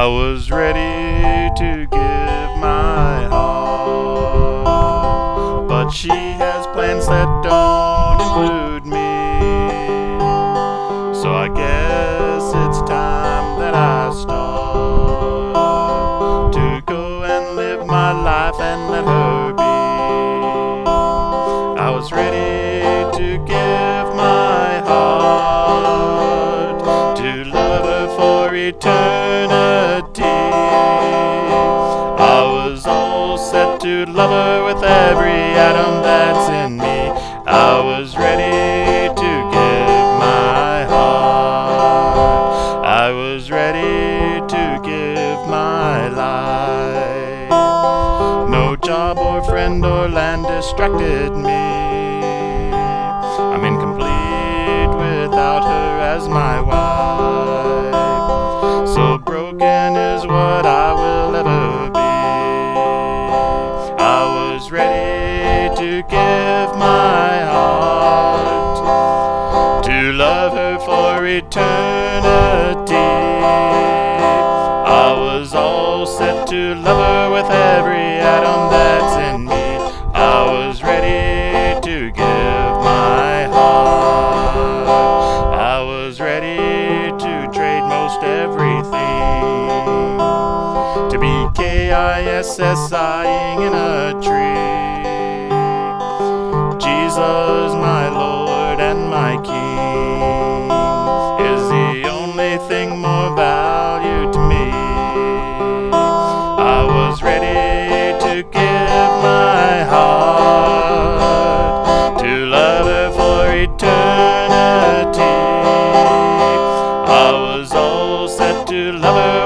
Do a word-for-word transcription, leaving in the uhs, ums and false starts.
was ready to give my heart, but she has plans that don't include me. So I guess it's time that I start to go and live my life and let her be. I was ready to give my heart to love her for eternity. I was all set to love her with every atom that's in me. I was ready to give my heart. I was ready to give my life. No job or friend or land distracted me. I'm incomplete without her as my wife. So broken is what I will ever be. I was ready to give my heart to love her for eternity. I was all set to love her with every atom that's in me. I was ready to give my heart. I was ready to trade most everything, to be K I S S I-ing in a tree. Jesus, my Lord and my King, is the only thing more valued to me. I was ready to give my heart to love her for eternity. I was all set to love her